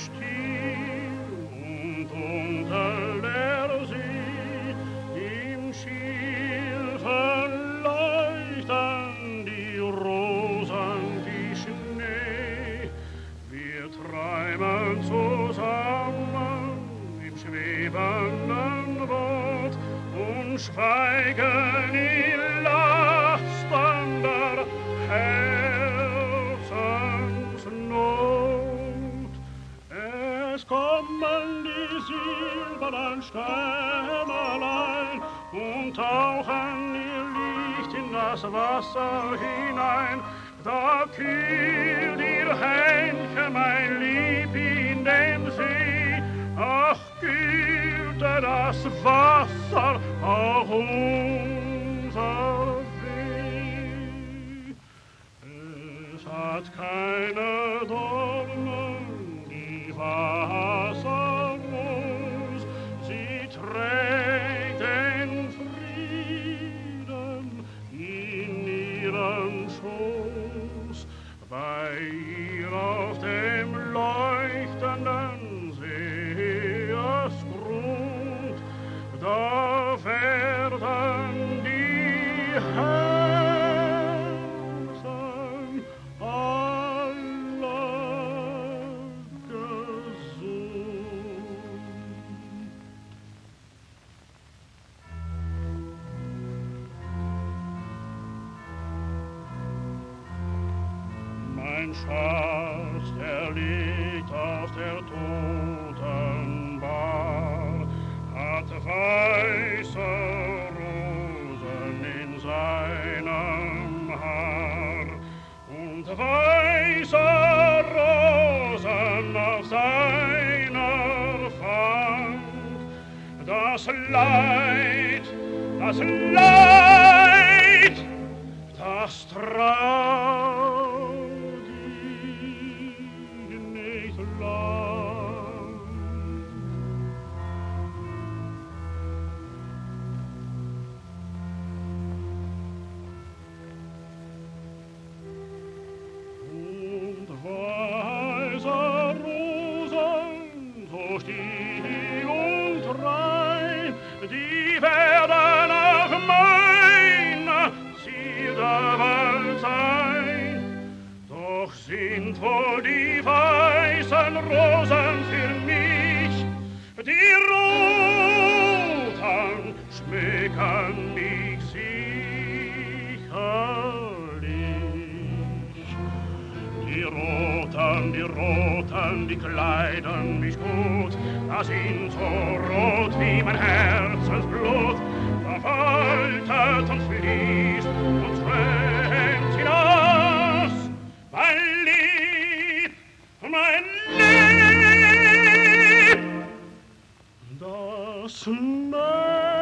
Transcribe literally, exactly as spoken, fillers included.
still und unter der See im Schilfen leuchten die Rosen wie Schnee. Wir träumen zusammen im schwebenden Boot und schweigen in lastender Herzensnot. Es kommen die silbernen Stämmerlein und tauchen ihr Licht in das Wasser hinein. Da kühlt ihr Händchen, mein Lieb, in dem See. Ach, kühlte das Wasser auch unser Weh. Es hat keine Dornen, die Wasserrose, sie trägt den Frieden in ihrem Schoß. Bei ihr auf dem leuchtenden Seesgrund, da werden die Herzen alle gesund. Mein Schatz, der liegt auf der Totenbar, hat weiße Rosen in seinem Haar und weiße Rosen auf seiner Fang. Das Leid, das Leid, das trauert ihn nicht lang. Und weiße Rosen, so still und rein, die werden auch meine Zierde sein. Doch sind wohl die weißen Rosen für mich, die roten schmecken mich sicherlich. Die roten, die roten, die kleiden mich gut, da sind so rot wie mein Herzensblut. Da waltet und fließt und schwemmt hinaus, mein Lieb, mein Lieb, das Meer.